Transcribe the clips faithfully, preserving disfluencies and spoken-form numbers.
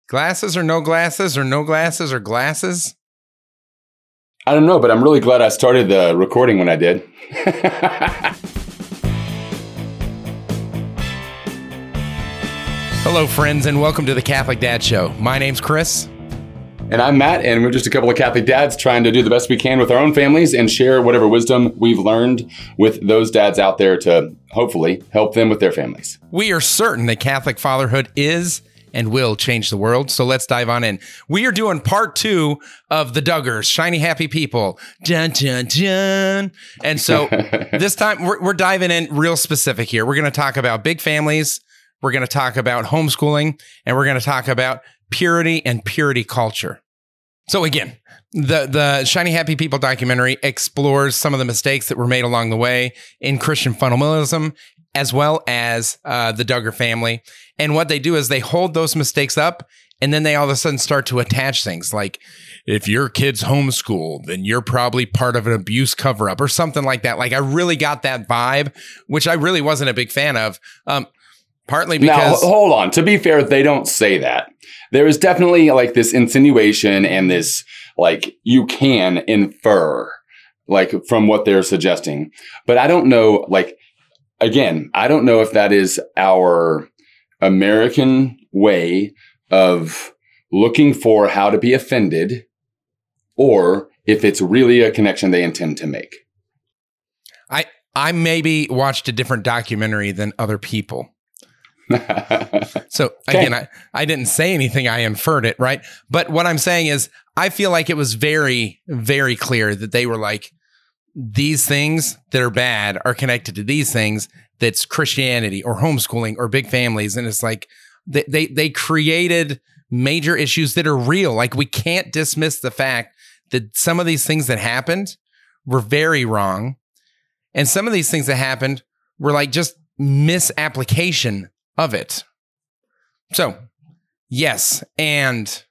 Glasses or no glasses or no glasses or glasses? I don't know, but I'm really glad I started the recording when I did. Hello, friends, and welcome to the Catholic Dad Show. My name's Chris. And I'm Matt, and we're just a couple of Catholic dads trying to do the best we can with our own families and share whatever wisdom we've learned with those dads out there to hopefully help them with their families. We are certain that Catholic fatherhood is and will change the world. So let's dive on in. We are doing part two of the Duggars, Shiny Happy People. Dun, dun, dun. And so this time we're, we're diving in real specific here. We're going to talk about big families. We're going to talk about homeschooling, and we're going to talk about purity and purity culture. So again, the, the Shiny Happy People documentary explores some of the mistakes that were made along the way in Christian fundamentalism, as well as uh, the Duggar family. And what they do is they hold those mistakes up, and then they all of a sudden start to attach things like, if your kid's homeschooled, then you're probably part of an abuse cover-up or something like that. Like, I really got that vibe, which I really wasn't a big fan of. Um, partly because... Now, hold on. To be fair, they don't say that. There is definitely like this insinuation and this, like, you can infer, like, from what they're suggesting. But I don't know, like, again, I don't know if that is our American way of looking for how to be offended, or if it's really a connection they intend to make. I I maybe watched a different documentary than other people. So again, okay. I, I didn't say anything. I inferred it, right? But what I'm saying is I feel like it was very, very clear that they were like, these things that are bad are connected to these things that's Christianity or homeschooling or big families. And it's like they, they, they created major issues that are real. Like, we can't dismiss the fact that some of these things that happened were very wrong. And some of these things that happened were like just misapplication of it. So, yes. And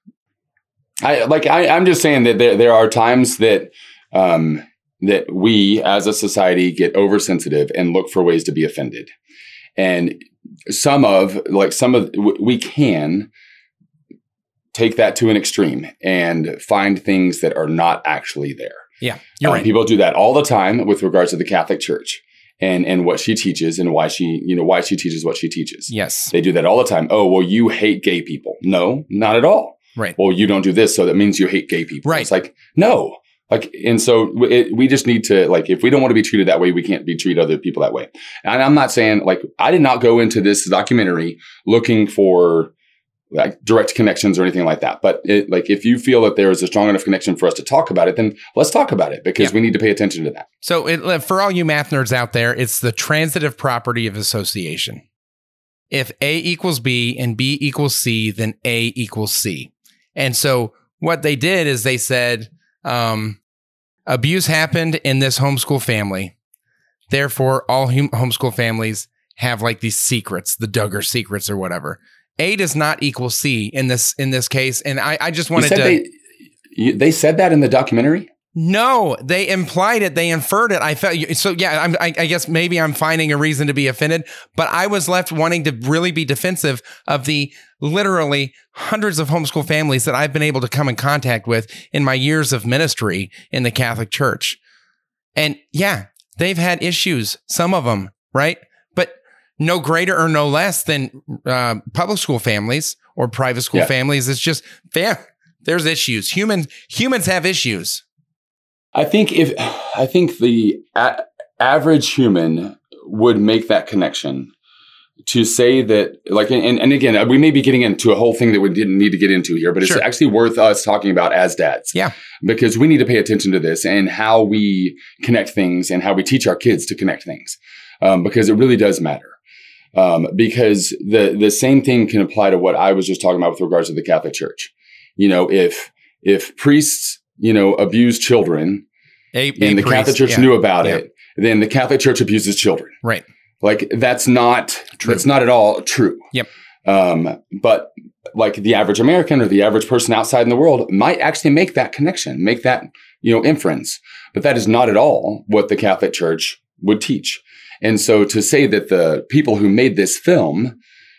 I like, I, I'm just saying that there, there are times that, um, that we as a society get oversensitive and look for ways to be offended. And some of, like some of, we can take that to an extreme and find things that are not actually there. Yeah, you're um, right. People do that all the time with regards to the Catholic Church and, and what she teaches and why she, you know, why she teaches what she teaches. Yes. They do that all the time. Oh, well, you hate gay people. No, not at all. Right. Well, you don't do this, so that means you hate gay people. Right. It's like, no. Like, and so it, we just need to, like, if we don't want to be treated that way, we can't be treat other people that way. And I'm not saying, like, I did not go into this documentary looking for like direct connections or anything like that. But it, like, if you feel that there is a strong enough connection for us to talk about it, then let's talk about it, because yeah. we need to pay attention to that. So it, for all you math nerds out there, it's the transitive property of association. If A equals B and B equals C, then A equals C. And so what they did is they said, Um, abuse happened in this homeschool family. Therefore, all hum- homeschool families have like these secrets, the Duggar secrets or whatever. A does not equal C in this in this case. And I, I just wanted to. They, you, they said that in the documentary? No, they implied it. They inferred it. I felt so. Yeah, I'm, I, I guess maybe I'm finding a reason to be offended, but I was left wanting to really be defensive of the literally hundreds of homeschool families that I've been able to come in contact with in my years of ministry in the Catholic Church. And yeah, they've had issues, some of them, right? But no greater or no less than uh, public school families or private school yeah. families. It's just, yeah, there's issues. Humans, humans have issues. I think if I think the a- average human would make that connection to say that, like, and, and again, we may be getting into a whole thing that we didn't need to get into here, but it's sure. actually worth us talking about as dads. Yeah. Because we need to pay attention to this and how we connect things and how we teach our kids to connect things, um, because it really does matter. Um, because the the same thing can apply to what I was just talking about with regards to the Catholic Church. You know, if if priests, you know, abuse children, a, a and the priest, Catholic Church yeah. knew about yeah. it, then the Catholic Church abuses children. Right. Like, that's not true. That's not at all true. Yep. Um, but like the average American or the average person outside in the world might actually make that connection, make that, you know, inference. But that is not at all what the Catholic Church would teach. And so to say that the people who made this film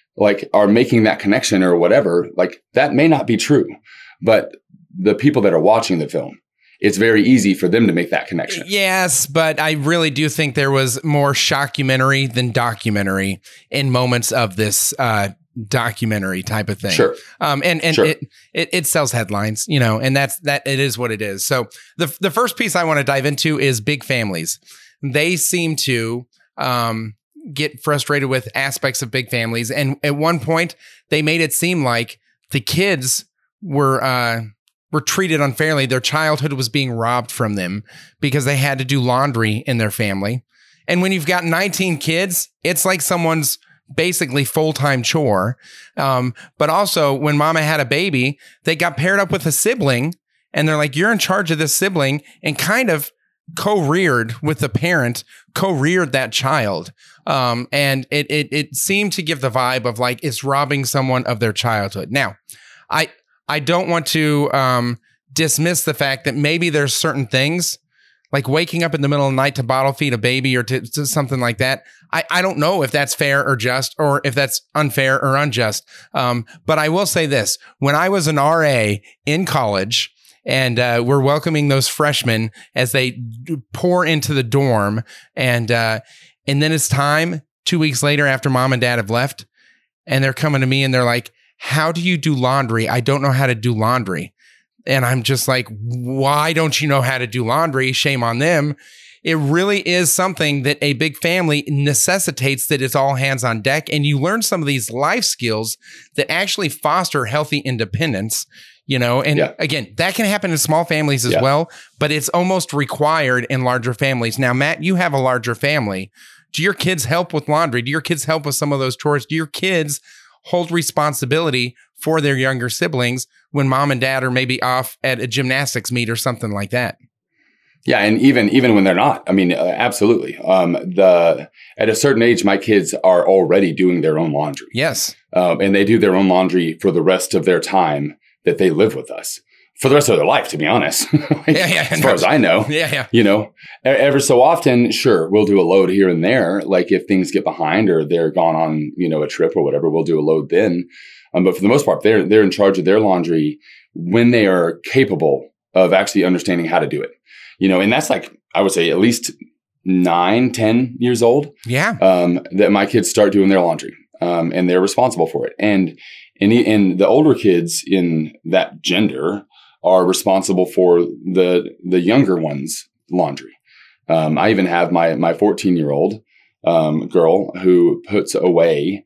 like are making that connection or whatever, like that may not be true, but the people that are watching the film, it's very easy for them to make that connection. Yes, but I really do think there was more shockumentary than documentary in moments of this uh, documentary type of thing. Sure. Um, and and Sure. it, it it sells headlines, you know, and that's that. It is what it is. So the the first piece I want to dive into is big families. They seem to um, get frustrated with aspects of big families, and at one point they made it seem like the kids were. Uh, were treated unfairly. Their childhood was being robbed from them because they had to do laundry in their family. And when you've got nineteen kids, it's like someone's basically full-time chore. Um, but also when mama had a baby, they got paired up with a sibling and they're like, you're in charge of this sibling, and kind of co-reared with the parent, co-reared that child. Um, and it, it, it seemed to give the vibe of like, it's robbing someone of their childhood. Now, I, I don't want to um, dismiss the fact that maybe there's certain things like waking up in the middle of the night to bottle feed a baby or to, to something like that. I, I don't know if that's fair or just, or if that's unfair or unjust. Um, but I will say this. When I was an R A in college and uh, we're welcoming those freshmen as they pour into the dorm, and uh, and then it's time two weeks later after mom and dad have left, and they're coming to me and they're like, how do you do laundry? I don't know how to do laundry. And I'm just like, why don't you know how to do laundry? Shame on them. It really is something that a big family necessitates, that it's all hands on deck. And you learn some of these life skills that actually foster healthy independence, you know, and yeah. again, that can happen in small families as yeah. well, but it's almost required in larger families. Now, Matt, you have a larger family. Do your kids help with laundry? Do your kids help with some of those chores? Do your kids hold responsibility for their younger siblings when mom and dad are maybe off at a gymnastics meet or something like that? Yeah, and even even when they're not, I mean, uh, absolutely. Um, the at a certain age, my kids are already doing their own laundry. Yes, um, and they do their own laundry for the rest of their time that they live with us, for the rest of their life. To be honest, like, yeah, yeah, as far as I know, yeah, yeah. You know, ever so often, sure, we'll do a load here and there. Like if things get behind or they're gone on, you know, a trip or whatever, we'll do a load then. Um, but for the most part, they're they're in charge of their laundry when they are capable of actually understanding how to do it. You know, and that's like, I would say at least nine, ten years old. Yeah. Um, that my kids start doing their laundry, um, and they're responsible for it. And, and, the, and the older kids in that gender are responsible for the, the younger ones' laundry. Um, I even have my, my fourteen year old, um, girl who puts away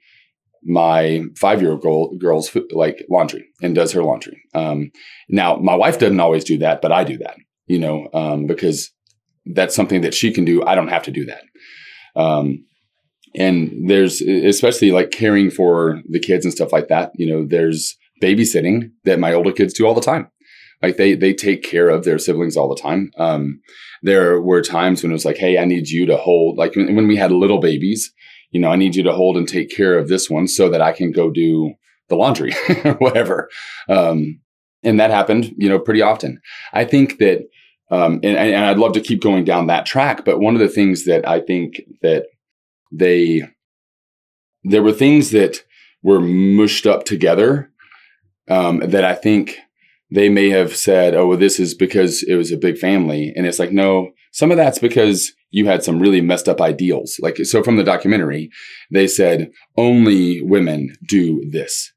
my five-year-old girl, girl's like laundry and does her laundry. Um, now my wife doesn't always do that, but I do that. You know, um, because that's something that she can do. I don't have to do that. Um, and there's, especially like caring for the kids and stuff like that. You know, there's babysitting that my older kids do all the time. Like they, they take care of their siblings all the time. Um, there were times when it was like, hey, I need you to hold, like when, when we had little babies, you know, I need you to hold and take care of this one so that I can go do the laundry or whatever. Um, And that happened, you know, pretty often. I think that, um, and, and I'd love to keep going down that track, but one of the things that I think that they, there were things that were mushed up together, um, that I think they may have said, oh, well, this is because it was a big family. And it's like, no, some of that's because you had some really messed up ideals. Like, so from the documentary, they said only women do this.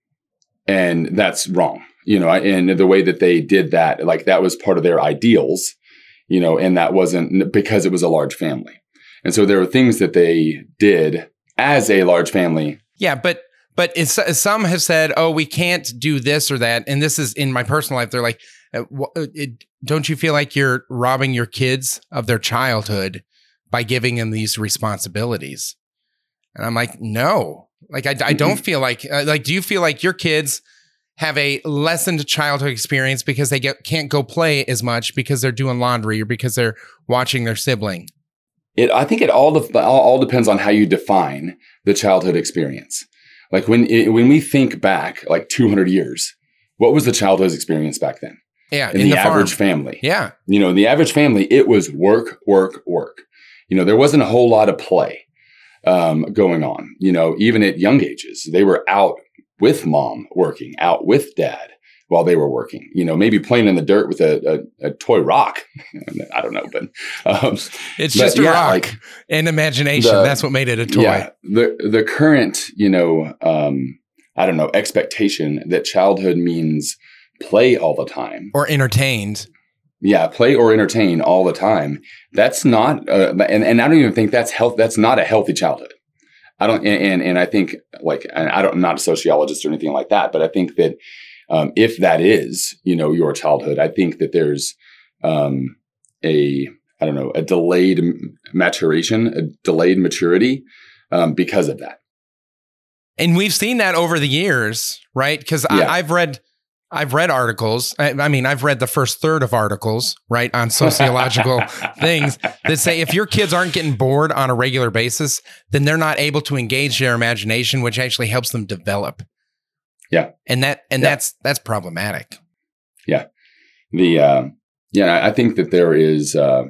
And that's wrong. You know, and the way that they did that, like that was part of their ideals, you know, and that wasn't because it was a large family. And so there were things that they did as a large family. Yeah, but but it's, some have said, oh, we can't do this or that. And this is in my personal life. They're like, it, don't you feel like you're robbing your kids of their childhood by giving them these responsibilities? And I'm like, no, like I, I don't feel like, like, do you feel like your kids have a lessened childhood experience because they get, can't go play as much because they're doing laundry or because they're watching their sibling? It, I think it all, de- all all depends on how you define the childhood experience. Like when it, when we think back like two hundred years, what was the childhood experience back then? Yeah, in, in the, the average family. Yeah, you know, in the average family, it was work, work, work. You know, there wasn't a whole lot of play. um, going on, you know, even at young ages. They were out with mom working, out with dad while they were working, you know, maybe playing in the dirt with a, a, a toy rock. I don't know, but um, it's but just a yeah, rock like and imagination. the, That's what made it a toy. Yeah, the, the current, you know, um, I don't know, expectation that childhood means play all the time or entertained. Yeah, play or entertain all the time. That's not, uh, and, and I don't even think that's health. That's not a healthy childhood. I don't, and, and, and I think like, I don't, I'm not a sociologist or anything like that, but I think that um, if that is, you know, your childhood, I think that there's um, a, I don't know, a delayed maturation, a delayed maturity um, because of that. And we've seen that over the years, right? Because Yeah. I've read, I've read articles. I, I mean, I've read the first third of articles, right, on sociological things that say if your kids aren't getting bored on a regular basis, then they're not able to engage their imagination, which actually helps them develop. Yeah, and that and yeah. that's that's problematic. Yeah, the uh, yeah, I think that there is uh,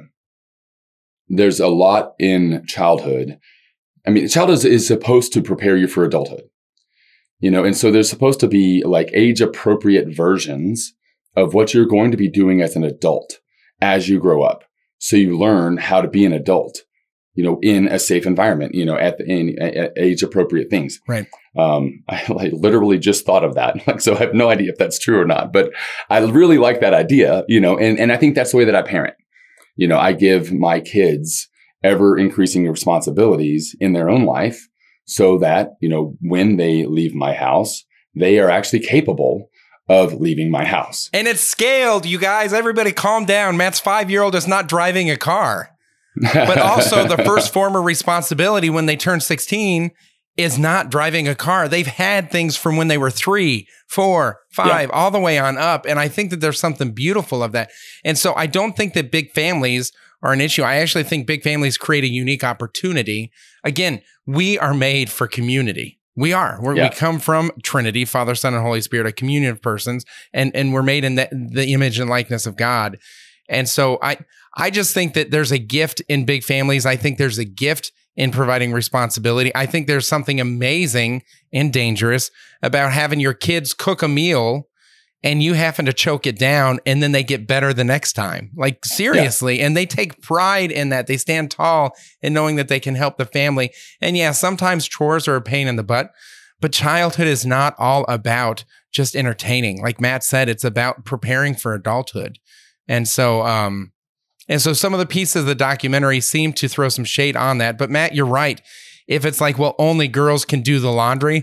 there's a lot in childhood. I mean, childhood is supposed to prepare you for adulthood. You know, and so there's supposed to be like age appropriate versions of what you're going to be doing as an adult as you grow up. So you learn how to be an adult, you know, in a safe environment, you know, at the in, at age appropriate things. Right. Um, I like literally just thought of that. Like, so I have no idea if that's true or not, but I really like that idea, you know, and, and I think that's the way that I parent. You know, I give my kids ever increasing responsibilities in their own life, so that, you know, when they leave my house, they are actually capable of leaving my house. And it's scaled, you guys. Everybody calm down. Matt's five-year-old is not driving a car. But also the first form of responsibility when they turn sixteen is not driving a car. They've had things from when they were three, four, five, yeah. all the way on up. And I think that there's something beautiful of that. And so I don't think that big families are an issue. I actually think big families create a unique opportunity. Again, we are made for community. We are. We're, yeah. We come from Trinity, Father, Son, and Holy Spirit, a communion of persons, and, and we're made in the, the image and likeness of God. And so I, I just think that there's a gift in big families. I think there's a gift in providing responsibility. I think there's something amazing and dangerous about having your kids cook a meal and you happen to choke it down, and then they get better the next time. Like, seriously. Yeah. And they take pride in that. They stand tall in knowing that they can help the family. And yeah, sometimes chores are a pain in the butt, but childhood is not all about just entertaining. Like Matt said, it's about preparing for adulthood. And so, um, and so some of the pieces of the documentary seem to throw some shade on that. But Matt, you're right. If it's like, well, only girls can do the laundry,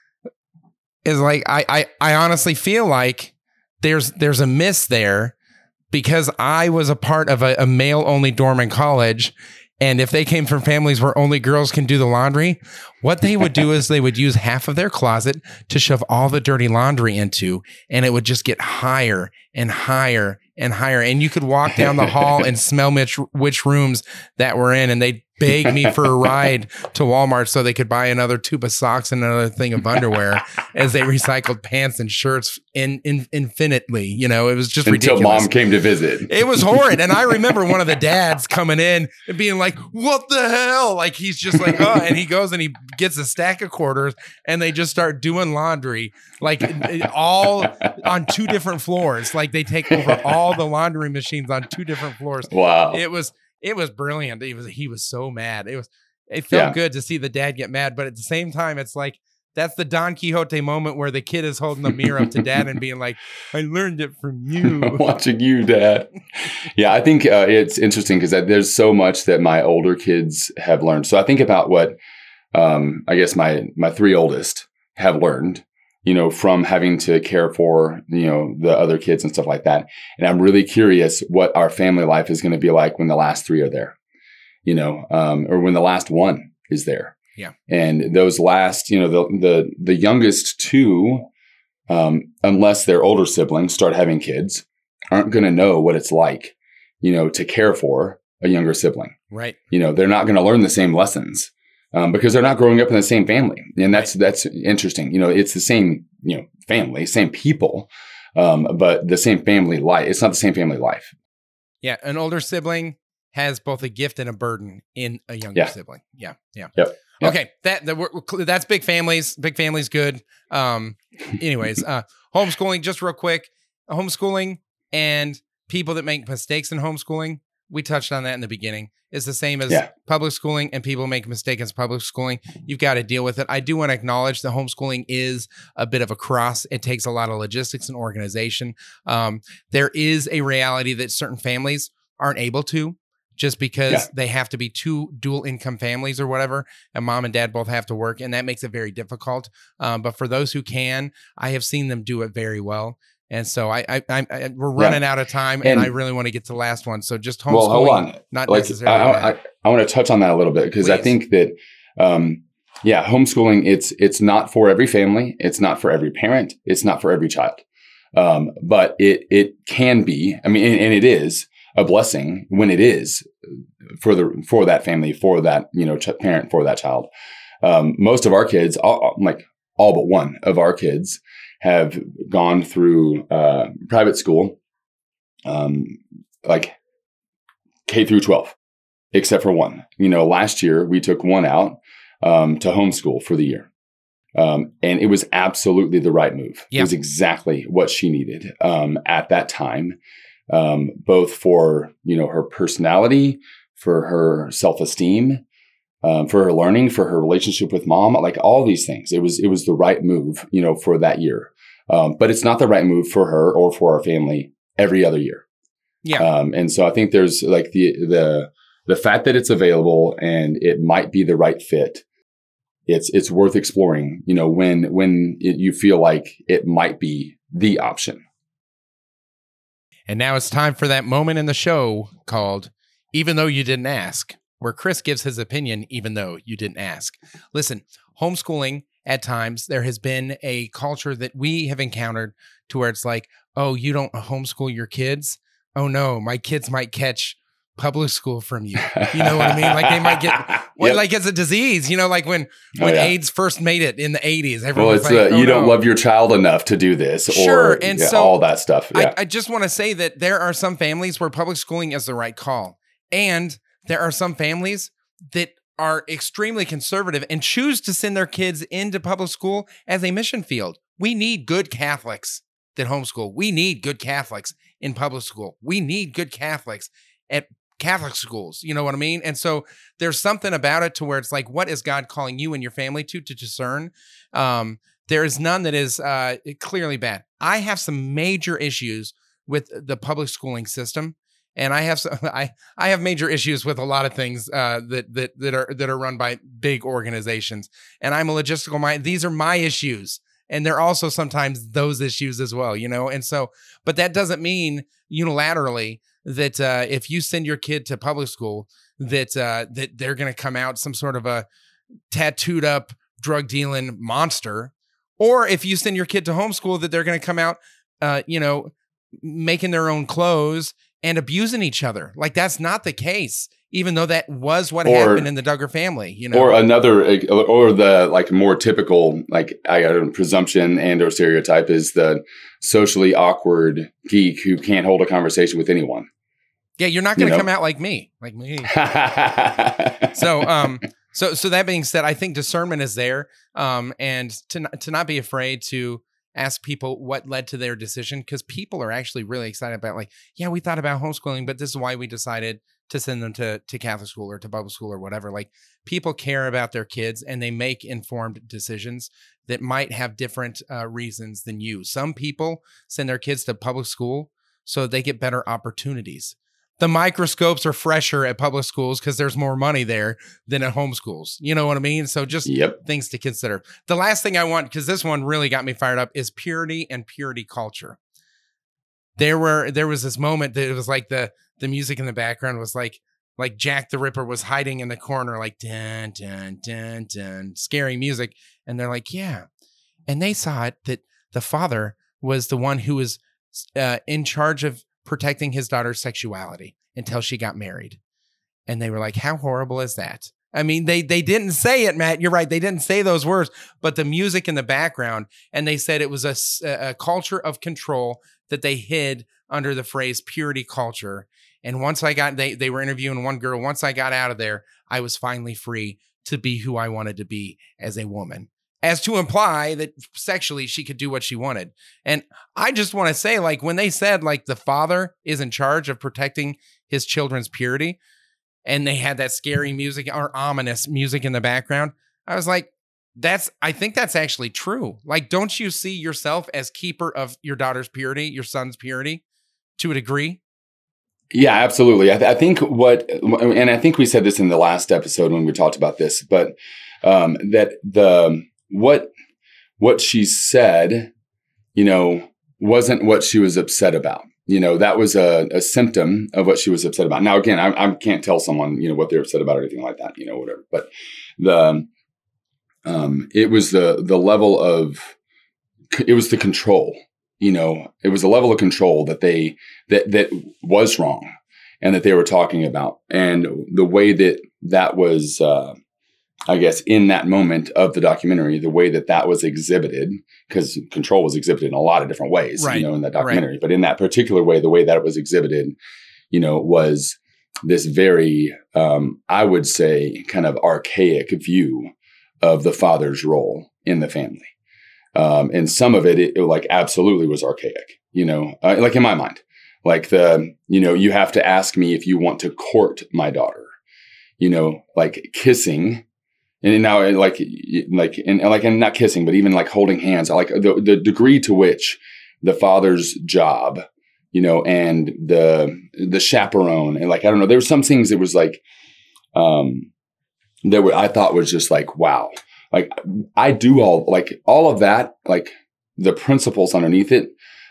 is like, I, I, I honestly feel like there's, there's a miss there, because I was a part of a, a male only dorm in college. And if they came from families where only girls can do the laundry, what they would do is they would use half of their closet to shove all the dirty laundry into, and it would just get higher and higher and higher. And you could walk down the hall and smell which, which rooms that were in, and they'd beg me for a ride to Walmart so they could buy another tube of socks and another thing of underwear as they recycled pants and shirts in, in infinitely. You know, it was just until ridiculous. Mom came to visit. It was horrid. And I remember one of the dads coming in and being like, what the hell? Like, he's just like, oh, and he goes and he gets a stack of quarters and they just start doing laundry, like all on two different floors. Like, they take over all the laundry machines on two different floors. Wow. It was, It was brilliant. He was he was so mad. It was it felt yeah. good to see the dad get mad, but at the same time, it's like that's the Don Quixote moment where the kid is holding the mirror up to dad and being like, "I learned it from you." Watching you, Dad. Yeah, I think uh, it's interesting because there's so much that my older kids have learned. So I think about what um, I guess my my three oldest have learned, you know, from having to care for, you know, the other kids and stuff like that. And I'm really curious what our family life is going to be like when the last three are there, you know, um, or when the last one is there. Yeah. And those last, you know, the, the, the youngest two, um, unless their older siblings start having kids, aren't going to know what it's like, you know, to care for a younger sibling. Right. You know, they're not going to learn the same lessons. Um, because they're not growing up in the same family. And that's, that's interesting. You know, it's the same, you know, family, same people, um, but the same family life. It's not the same family life. Yeah. An older sibling has both a gift and a burden in a younger yeah. sibling. Yeah. Yeah. Yep. Yep. Okay, that, that we're, that's big families. Big families, good. Um, anyways, uh, homeschooling. Just real quick, homeschooling and people that make mistakes in homeschooling. We touched on that in the beginning. It's the same as Yeah. public schooling, and people make mistakes in public schooling. You've got to deal with it. I do want to acknowledge that homeschooling is a bit of a cross. It takes a lot of logistics and organization. Um, there is a reality that certain families aren't able to, just because yeah. they have to be two dual income families or whatever, and mom and dad both have to work, and that makes it very difficult. Um, but for those who can, I have seen them do it very well. And so I, I, I, I we're running yeah. out of time, and, and I really want to get to the last one. So just homeschooling, well, hold on. not like, necessarily. I, I, I want to touch on that a little bit because I think that, um, yeah, homeschooling it's it's not for every family, it's not for every parent, it's not for every child, um, but it it can be. I mean, and, and it is a blessing when it is for the for that family, for that you know ch- parent, for that child. Um, most of our kids, all, like all but one of our kids, have gone through uh, private school, um, like K through twelve, except for one. You know, last year we took one out um, to homeschool for the year. Um, and it was absolutely the right move. Yep. It was exactly what she needed um, at that time, um, both for, you know, her personality, for her self-esteem, um, for her learning, for her relationship with mom, like all these things. It was, it was the right move, you know, for that year. Um, but it's not the right move for her or for our family every other year. Yeah. Um, and so I think there's like the, the, the fact that it's available and it might be the right fit. It's, it's worth exploring, you know, when, when it, you feel like it might be the option. And now it's time for that moment in the show called Even Though You Didn't Ask, where Chris gives his opinion, even though you didn't ask. Listen, homeschooling, at times, there has been a culture that we have encountered to where it's like, oh, you don't homeschool your kids? Oh no, my kids might catch public school from you. You know what I mean? Like they might get, what, yep. like it's a disease, you know, like when, when oh, yeah. AIDS first made it in the eighties. Well, it's like, uh, oh, you don't no. love your child enough to do this sure. or and yeah, so all that stuff. Yeah. I, I just want to say that there are some families where public schooling is the right call. And there are some families that are extremely conservative and choose to send their kids into public school as a mission field. We need good Catholics that homeschool. We need good Catholics in public school. We need good Catholics at Catholic schools. You know what I mean? And so there's something about it to where it's like, what is God calling you and your family to, to discern? Um, there is none that is uh, clearly bad. I have some major issues with the public schooling system. And I have some, I I have major issues with a lot of things uh, that that that are that are run by big organizations. And I'm a logistical mind. These are my issues, and they're also sometimes those issues as well. You know, and so, but that doesn't mean unilaterally that uh, if you send your kid to public school, that uh, that they're going to come out some sort of a tattooed up drug dealing monster, or if you send your kid to homeschool, that they're going to come out, uh, you know, making their own clothes and abusing each other. Like that's not the case, even though that was what or, happened in the Duggar family, you know, or another, or the like more typical, like I got a presumption and or stereotype is the socially awkward geek who can't hold a conversation with anyone. Yeah. You're not going to you know? come out like me, like me. so, um, so, so that being said, I think discernment is there. Um, and to not, to not be afraid to ask people what led to their decision, because people are actually really excited about like, yeah, we thought about homeschooling, but this is why we decided to send them to, to Catholic school or to public school or whatever. Like people care about their kids and they make informed decisions that might have different uh, reasons than you. Some people send their kids to public school so they get better opportunities. The microscopes are fresher at public schools because there's more money there than at home schools. You know what I mean? So just yep. things to consider. The last thing I want, because this one really got me fired up, is purity and purity culture. There were there was this moment that it was like the the music in the background was like like Jack the Ripper was hiding in the corner, like dun dun dun dun, scary music, and they're like, yeah, and they saw it that the father was the one who was uh, in charge of protecting his daughter's sexuality until she got married. And they were like, how horrible is that? I mean, they they didn't say it, Matt. You're right. They didn't say those words, but the music in the background, and they said it was a, a culture of control that they hid under the phrase purity culture. And once I got, they, they were interviewing one girl. Once I got out of there, I was finally free to be who I wanted to be as a woman, as to imply that sexually she could do what she wanted. And I just want to say, like, when they said, like, the father is in charge of protecting his children's purity, and they had that scary music or ominous music in the background, I was like, that's, I think that's actually true. Like, don't you see yourself as keeper of your daughter's purity, your son's purity, to a degree? Yeah, absolutely. I, th- I think what, and I think we said this in the last episode when we talked about this, but um, that the, what, what she said, you know, wasn't what she was upset about. You know, that was a, a symptom of what she was upset about. Now, again, I, I can't tell someone, you know, what they're upset about or anything like that, you know, whatever. But the, um, it was the, the level of, it was the control, you know, it was a level of control that they, that, that was wrong and that they were talking about. And the way that that was, uh, I guess, in that moment of the documentary, the way that that was exhibited, because control was exhibited in a lot of different ways, right. you know, in that documentary. Right. But in that particular way, the way that it was exhibited, you know, was this very, um, I would say, kind of archaic view of the father's role in the family. Um, and some of it, it, it like absolutely was archaic, you know, uh, like in my mind, like the, you know, you have to ask me if you want to court my daughter, you know, like kissing. And now, like, like, and like, and not kissing, but even like holding hands, like the, the degree to which the father's job, you know, and the, the chaperone, and like, I don't know, there were some things that was like, um, that were, I thought was just like, wow, like I do all, like all of that, like the principles underneath it,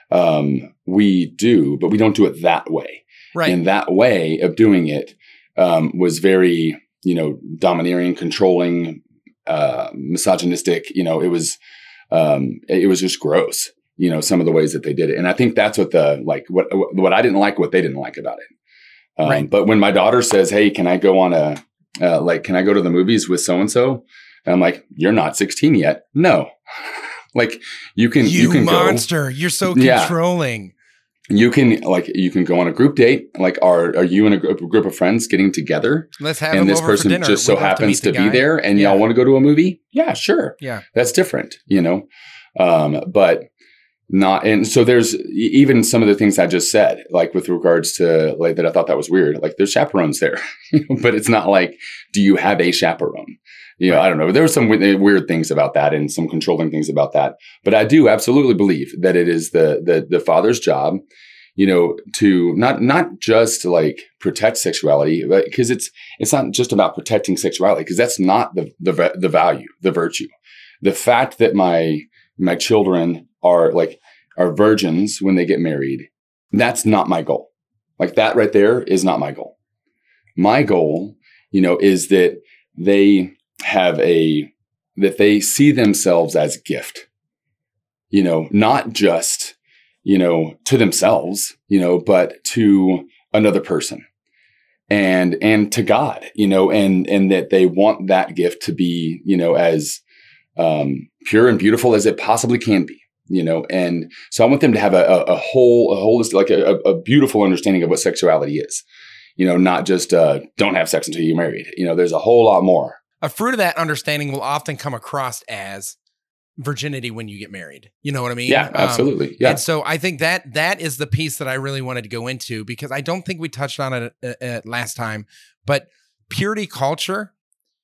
um, we do, but we don't do it that way. Right. And that way of doing it, um, was very, you know, domineering, controlling, uh, misogynistic, you know, it was, um, it was just gross, you know, some of the ways that they did it. And I think that's what the, like, what, what I didn't like, what they didn't like about it. Um, right. But when my daughter says, hey, can I go on a, uh, like, can I go to the movies with so-and-so? And I'm like, you're not sixteen yet. No. Like you can, you, you can monster. Go, you're so yeah. controlling. You can like you can go on a group date. Like, are are you and a group, a group of friends getting together? Let's have and them this over person for dinner. just so We'd love to happens meet to, the be guy. there, and Yeah. y'all want to go to a movie? Yeah, sure. Yeah, that's different, you know. Um, but not, and so there's even some of the things I just said, like with regards to like that, I thought that was weird. Like there's chaperones there, but it's not like, do you have a chaperone? You know, I don't know. There were some weird things about that and some controlling things about that. But I do absolutely believe that it is the the, the father's job, you know, to not not just like protect sexuality, but because it's it's not just about protecting sexuality, because that's not the the the value, the virtue. The fact that my my children are like are virgins when they get married, that's not my goal. Like that right there is not my goal. My goal, you know, is that they have a, that they see themselves as gift, you know, not just, you know, to themselves, you know, but to another person and, and to God, you know, and, and that they want that gift to be, you know, as, um, pure and beautiful as it possibly can be, you know? And so I want them to have a, a, a whole, a holistic, like a, a beautiful understanding of what sexuality is, you know, not just, uh, don't have sex until you're married. You know, there's a whole lot more. A fruit of that understanding will often come across as virginity when you get married. You know what I mean? Yeah, absolutely. Um, yeah. And so I think that that is the piece that I really wanted to go into, because I don't think we touched on it uh, uh, last time, but purity culture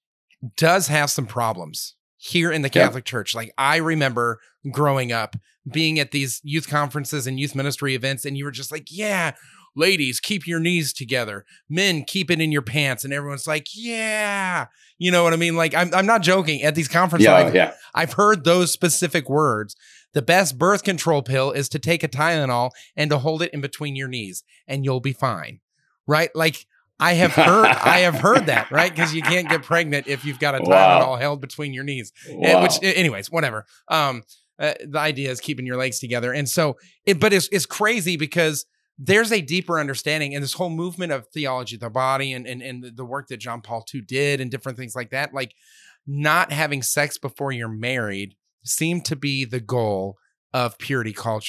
does have some problems here in the Catholic yeah. Church. Like I remember growing up being at these youth conferences and youth ministry events, and you were just like, yeah, ladies, keep your knees together. Men, keep it in your pants. And everyone's like, yeah. You know what I mean? Like, I'm I'm not joking. At these conferences, yeah, I've, yeah. I've heard those specific words. The best birth control pill is to take a Tylenol and to hold it in between your knees, and you'll be fine. Right? Like, I have heard I have heard that, right? Because you can't get pregnant if you've got a Tylenol wow. held between your knees. Wow. And, which, anyways, whatever. Um, uh, the idea is keeping your legs together. And so, it, but it's it's crazy because there's a deeper understanding, and this whole movement of theology of the body and, and, and the work that John Paul the Second did and different things like that, like not having sex before you're married seemed to be the goal of purity culture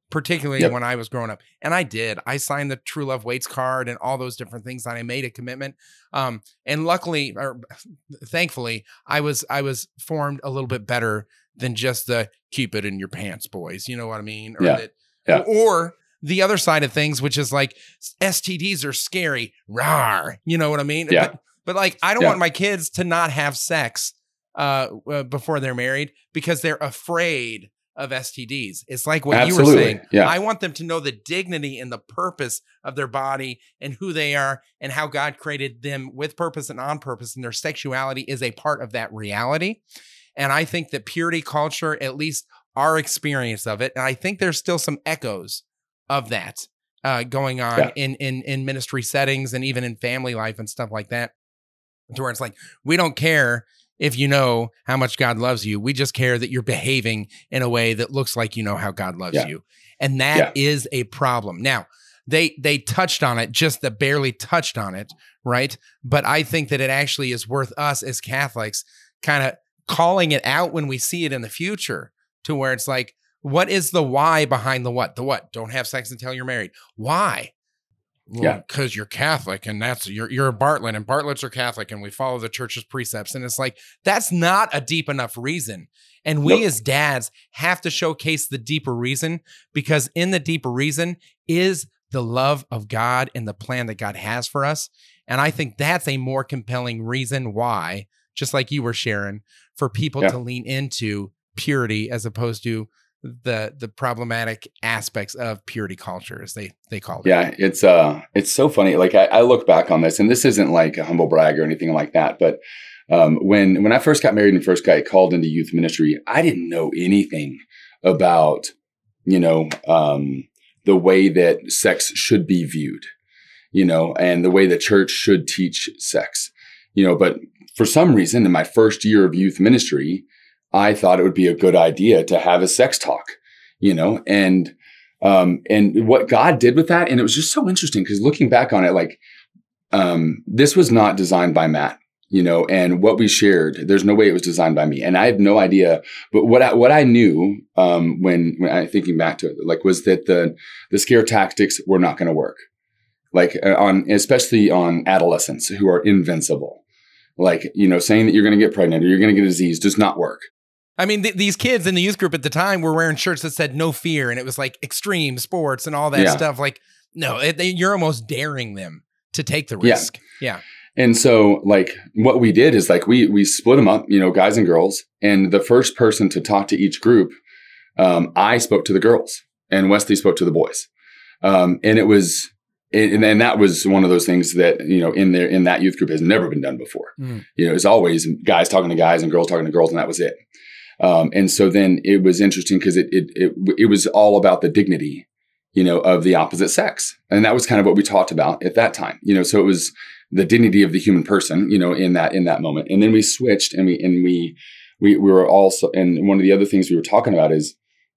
particularly Yep. when I was growing up. And I did. I signed the True Love Waits card and all those different things, and I made a commitment. Um, and luckily, or thankfully, I was I was formed a little bit better than just the keep it in your pants, boys. You know what I mean? Or Yeah. that, Yeah. or the other side of things, which is like S T Ds are scary. Rawr. You know what I mean? Yeah. But, but like, I don't Yeah. want my kids to not have sex uh, uh, before they're married because they're afraid of S T Ds. It's like what Absolutely. you were saying. Yeah. I want them to know the dignity and the purpose of their body and who they are and how God created them with purpose and on purpose. And their sexuality is a part of that reality. And I think that purity culture, at least our experience of it, and I think there's still some echoes of that uh, going on Yeah. in, in, in ministry settings and even in family life and stuff like that, to where it's like, we don't care if you know how much God loves you. We just care that you're behaving in a way that looks like you know how God loves Yeah. you. And that Yeah. is a problem. Now, they they touched on it, just the barely touched on it, right? But I think that it actually is worth us as Catholics kind of calling it out when we see it in the future, to where it's like, what is the why behind the what? The what? Don't have sex until you're married. Why? Well, Yeah. because you're Catholic and that's you're you're a Bartlett and Bartletts are Catholic and we follow the church's precepts. And it's like, that's not a deep enough reason. And we Nope. as dads have to showcase the deeper reason, because in the deeper reason is the love of God and the plan that God has for us. And I think that's a more compelling reason why, just like you were sharing, for people Yeah. to lean into purity as opposed to the the problematic aspects of purity culture, as they they call it. Yeah, it's uh, it's so funny. Like I, I look back on this, and this isn't like a humble brag or anything like that. But um, when when I first got married and first got called into youth ministry, I didn't know anything about, you know, um, the way that sex should be viewed, you know, and the way the church should teach sex, you know. But for some reason, in my first year of youth ministry, I thought it would be a good idea to have a sex talk, you know, and, um, and what God did with that. And it was just so interesting because looking back on it, like, um, this was not designed by Matt, you know, and what we shared, there's no way it was designed by me. And I have no idea, but what I, what I knew, um, when, when I thinking back to it, like, was that the, the scare tactics were not going to work. Like on, especially on adolescents who are invincible, like, you know, saying that you're going to get pregnant or you're going to get a disease does not work. I mean, th- these kids in the youth group at the time were wearing shirts that said "no fear," and it was like extreme sports and all that Yeah. stuff. Like, no, it, they, you're almost daring them to take the risk. Yeah. And so, like, what we did is like we we split them up, you know, guys and girls. And the first person to talk to each group, um, I spoke to the girls, and Wesley spoke to the boys. Um, and it was, and and that was one of those things that, you know, in there in that youth group has never been done before. Mm. You know, it's always guys talking to guys and girls talking to girls, and that was it. Um, and so then it was interesting because it, it, it, it was all about the dignity, you know, of the opposite sex. And that was kind of what we talked about at that time, you know, so it was the dignity of the human person, you know, in that, in that moment. And then we switched and we, and we, we, we were also, and one of the other things we were talking about is,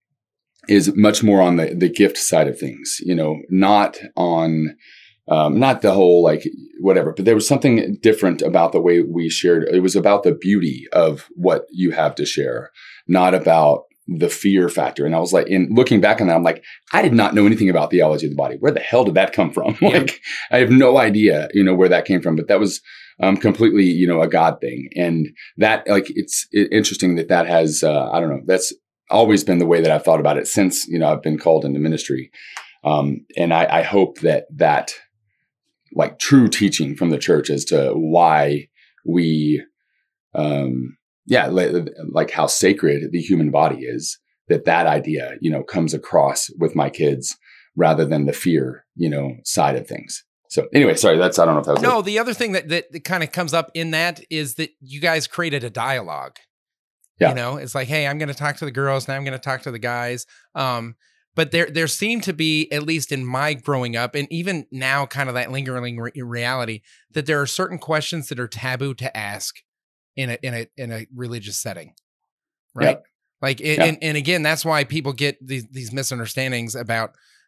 is much more on the, the gift side of things, you know, not on, Um, not the whole, like, whatever, but there was something different about the way we shared. It was about the beauty of what you have to share, not about the fear factor. And I was like, in looking back on that, I'm like, I did not know anything about theology of the body. Where the hell did that come from? Yeah. Like, I have no idea, you know, where that came from, but that was um, completely, you know, a God thing. And that, like, it's it, interesting that that has, uh, I don't know, that's always been the way that I've thought about it since, you know, I've been called into ministry. Um, and I, I hope that that, like, true teaching from the church as to why we, um, yeah, like, like how sacred the human body is, that that idea, you know, comes across with my kids rather than the fear, you know, side of things. So anyway, sorry, that's, I don't know if that was No, it. the other thing that, that, that kind of comes up in that is that you guys created a dialogue. Yeah. You know, it's like, hey, I'm going to talk to the girls. Now I'm going to talk to the guys. Um, But there, there seemed to be, at least in my growing up, and even now, kind of that lingering re- reality, that there are certain questions that are taboo to ask in a in a in a religious setting, right? Yeah. Like, it, Yeah. and and again, that's why people get these these misunderstandings about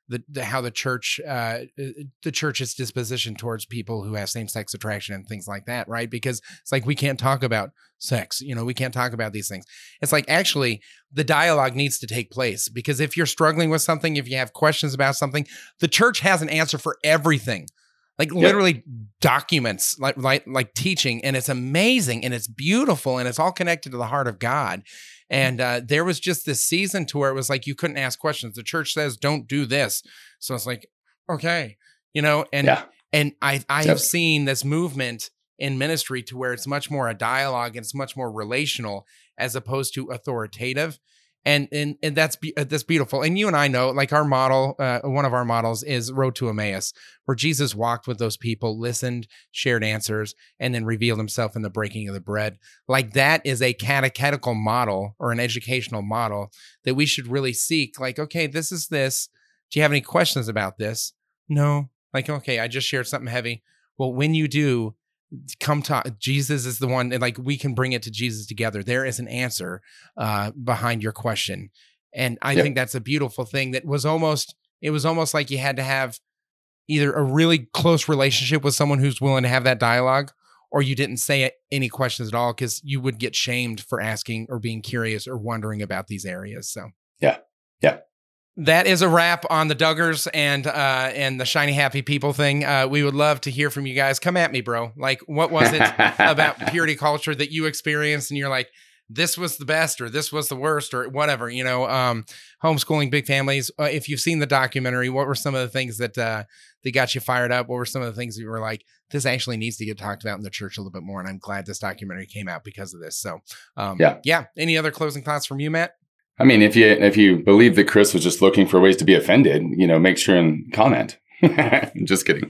the, the how the church uh, the church's disposition towards people who have same-sex attraction and things like that, right? Because it's like we can't talk about sex, you know, we can't talk about these things. It's like actually the dialogue needs to take place, because if you're struggling with something, if you have questions about something, the church has an answer for everything. Like literally yep. documents, like like like teaching, and it's amazing and it's beautiful and it's all connected to the heart of God. And uh, there was just this season to where it was like you couldn't ask questions. The church says don't do this, so it's like okay, you know. And yeah. and I I yep. have seen this movement in ministry to where it's much more a dialogue and it's much more relational as opposed to authoritative. And and and that's be, uh, that's beautiful. And you and I know, like our model, uh, one of our models is Road to Emmaus, where Jesus walked with those people, listened, shared answers, and then revealed himself in the breaking of the bread. Like that is a catechetical model or an educational model that we should really seek. Like, okay, this is this. Do you have any questions about this? No. Like, okay, I just shared something heavy. Well, when you do, come talk. Jesus is the one, and like we can bring it to Jesus together. There is an answer uh, behind your question. And I yep. think that's a beautiful thing that was almost, it was almost like you had to have either a really close relationship with someone who's willing to have that dialogue, or you didn't say any questions at all because you would get shamed for asking or being curious or wondering about these areas. So yeah, yeah. That is a wrap on the Duggars and uh, and the Shiny Happy People thing. Uh, we would love to hear from you guys. Come at me, bro. Like, what was it about purity culture that you experienced and you're like, this was the best or this was the worst or whatever, you know, um, homeschooling big families. Uh, if you've seen the documentary, what were some of the things that uh, that got you fired up? What were some of the things that you were like, this actually needs to get talked about in the church a little bit more? And I'm glad this documentary came out because of this. So, um, yeah. yeah. Any other closing thoughts from you, Matt? I mean, if you if you believe that Chris was just looking for ways to be offended, you know, make sure and comment. Just kidding.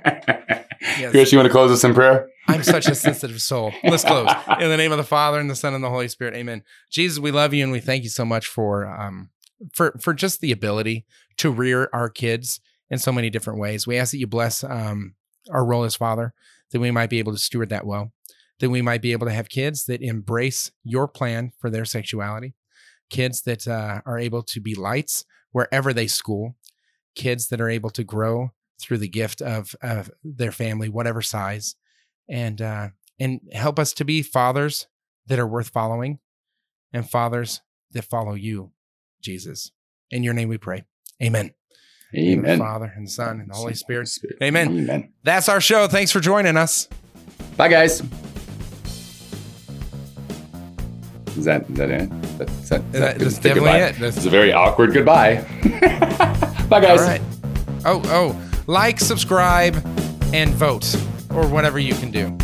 Yes. Chris, you want to close us in prayer? I'm such a sensitive soul. Let's close. In the name of the Father and the Son and the Holy Spirit. Amen. Jesus, we love you and we thank you so much for um for for just the ability to rear our kids in so many different ways. We ask that you bless um our role as father, that we might be able to steward that well, that we might be able to have kids that embrace your plan for their sexuality. Kids that uh, are able to be lights wherever they school, kids that are able to grow through the gift of, of their family, whatever size, and uh, and help us to be fathers that are worth following and fathers that follow you, Jesus. In your name we pray. Amen. Amen. Father and Son and the Holy Spirit. Spirit. Amen. Amen. That's our show. Thanks for joining us. Bye, guys. Is that, is that it? That, is that, is that, that's definitely goodbye? it. That's it's a very awkward goodbye. Bye, guys. All right. Oh, oh, like, subscribe, and vote, or whatever you can do.